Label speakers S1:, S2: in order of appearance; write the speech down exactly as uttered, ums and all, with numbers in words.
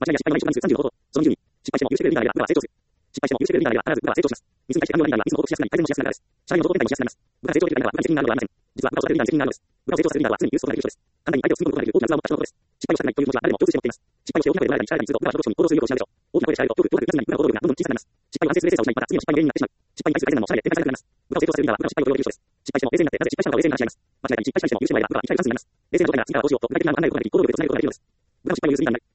S1: 間違いや失敗の毎日数さんじゅうの方法。そのにじゅうに、失敗しても許してくれるリーダーが、部下は成長する。失敗しても許してくれるリーダーが、必ず部下は成長します。ミスに対して反応リーダーがいつも報告しやすくなり、改善もしやすくなるからです。社内の情報展開もしやすくなります。部下が成長してくれるリーダーは部下に責任があるのではありません。実は部下を育てるリーダーは常にニュースを捉えている人です。実は部下を育てるリーダーは常にニュースを捉えている人です。簡単に相手を包み込むことができる大きな器を持った人のことです。失敗をしたくないという気持ちは誰でも共通して持っています。失敗をしてくれるリーダーは間違いなく優秀な人です。失敗をして大きなことでリーダーに力が見つると、部下はその人に行動する力を失うでしょう。大きな声で叱ると、トーク、トーク、部下が行動力がどんどん小さくなります。失敗を反省する冷静さを失い、また次の失敗の原因になってしまう。失敗に対する改善なども社内で展開されなくなります。部下を成長させるリーダーは部下の失敗を許容できる人です。失敗しても冷静になって、なぜ失敗したのかを冷静に話し合います。間違えたり失敗したりしても許してもらえれば部下は一体関数になります。冷静な状態なら次からどうしようと具体的な考えることができ、行動力でつなげることができるのです。部下の失敗を許すリーダーになり、